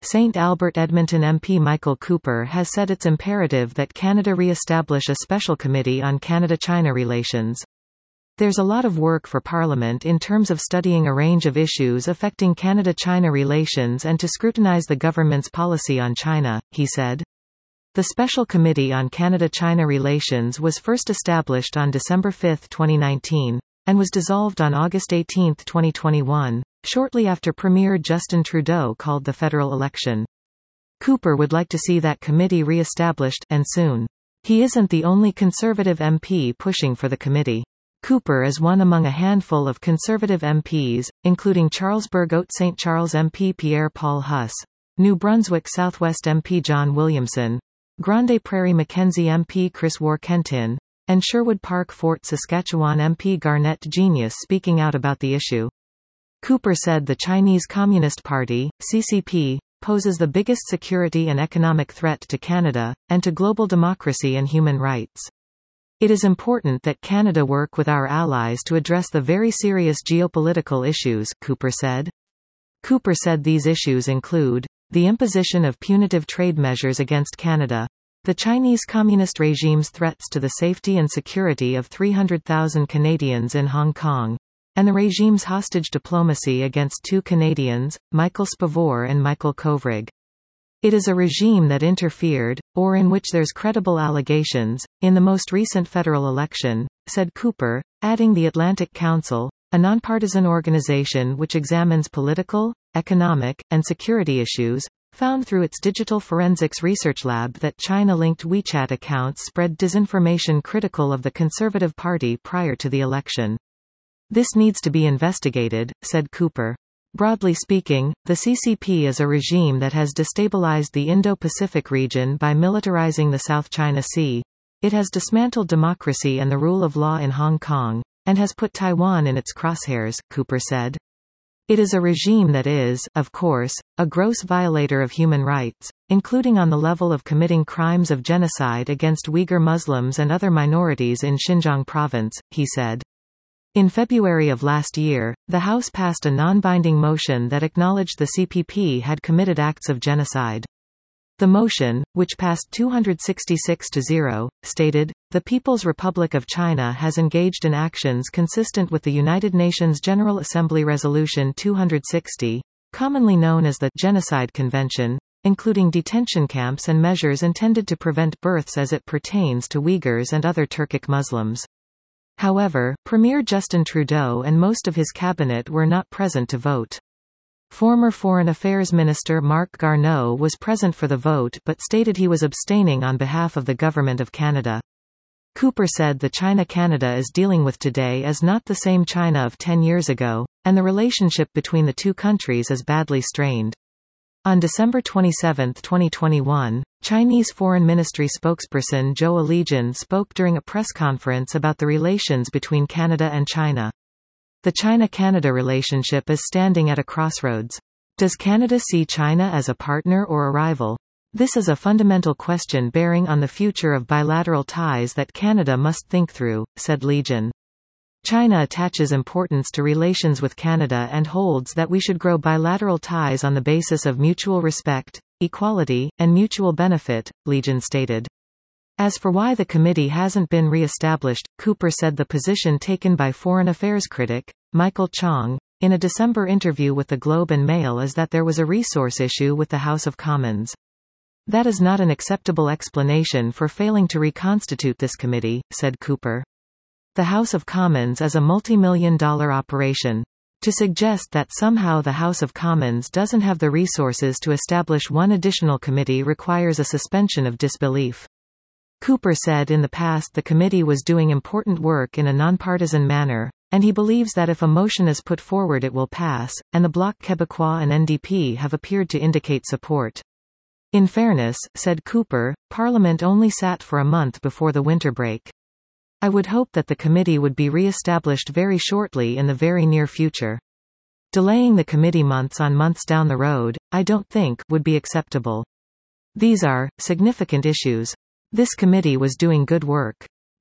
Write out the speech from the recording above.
St Albert Edmonton MP Michael Cooper has said it's imperative that Canada re-establish a special committee on Canada-China relations. There's a lot of work for Parliament in terms of studying a range of issues affecting Canada-China relations and to scrutinize the government's policy on China, he said. The Special Committee on Canada-China Relations was first established on December 5, 2019, and was dissolved on August 18, 2021, shortly after Premier Justin Trudeau called the federal election. Cooper would like to see that committee re-established, and soon. He isn't the only Conservative MP pushing for the committee. Cooper is one among a handful of Conservative MPs, including Charlesbourg Haute St. Charles MP Pierre-Paul Huss, New Brunswick Southwest MP John Williamson, Grande Prairie Mackenzie MP Chris Warkentin, and Sherwood Park Fort Saskatchewan MP Garnett Genius speaking out about the issue. Cooper said the Chinese Communist Party, CCP, poses the biggest security and economic threat to Canada, and to global democracy and human rights. It is important that Canada work with our allies to address the very serious geopolitical issues, Cooper said. Cooper said these issues include the imposition of punitive trade measures against Canada, the Chinese Communist regime's threats to the safety and security of 300,000 Canadians in Hong Kong, and the regime's hostage diplomacy against two Canadians, Michael Spavor and Michael Kovrig. It is a regime that interfered, or in which there's credible allegations, in the most recent federal election, said Cooper, adding the Atlantic Council, a nonpartisan organization which examines political, economic, and security issues, found through its digital forensics research lab that China-linked WeChat accounts spread disinformation critical of the Conservative Party prior to the election. This needs to be investigated, said Cooper. Broadly speaking, the CCP is a regime that has destabilized the Indo-Pacific region by militarizing the South China Sea. It has dismantled democracy and the rule of law in Hong Kong, and has put Taiwan in its crosshairs, Cooper said. It is a regime that is, of course, a gross violator of human rights, including on the level of committing crimes of genocide against Uyghur Muslims and other minorities in Xinjiang province, he said. In February of last year, the House passed a non-binding motion that acknowledged the CPP had committed acts of genocide. The motion, which passed 266-0, stated, "The People's Republic of China has engaged in actions consistent with the United Nations General Assembly Resolution 260, commonly known as the Genocide Convention, including detention camps and measures intended to prevent births as it pertains to Uyghurs and other Turkic Muslims." However, Premier Justin Trudeau and most of his cabinet were not present to vote. Former Foreign Affairs Minister Marc Garneau was present for the vote but stated he was abstaining on behalf of the Government of Canada. Cooper said the China Canada is dealing with today is not the same China of 10 years ago, and the relationship between the two countries is badly strained. On December 27, 2021, Chinese Foreign Ministry spokesperson Zhou Lijian spoke during a press conference about the relations between Canada and China. The China-Canada relationship is standing at a crossroads. Does Canada see China as a partner or a rival? This is a fundamental question bearing on the future of bilateral ties that Canada must think through, said Lijian. China attaches importance to relations with Canada and holds that we should grow bilateral ties on the basis of mutual respect, equality, and mutual benefit, Lijian stated. As for why the committee hasn't been re-established, Cooper said the position taken by Foreign Affairs critic, Michael Chong, in a December interview with the Globe and Mail is that there was a resource issue with the House of Commons. That is not an acceptable explanation for failing to reconstitute this committee, said Cooper. The House of Commons is a multi-million-dollar operation. To suggest that somehow the House of Commons doesn't have the resources to establish one additional committee requires a suspension of disbelief. Cooper said in the past the committee was doing important work in a nonpartisan manner, and he believes that if a motion is put forward it will pass, and the Bloc Québécois and NDP have appeared to indicate support. In fairness, said Cooper, Parliament only sat for a month before the winter break. I would hope that the committee would be re-established very shortly in the very near future. Delaying the committee months on months down the road, I don't think, would be acceptable. These are significant issues. This committee was doing good work.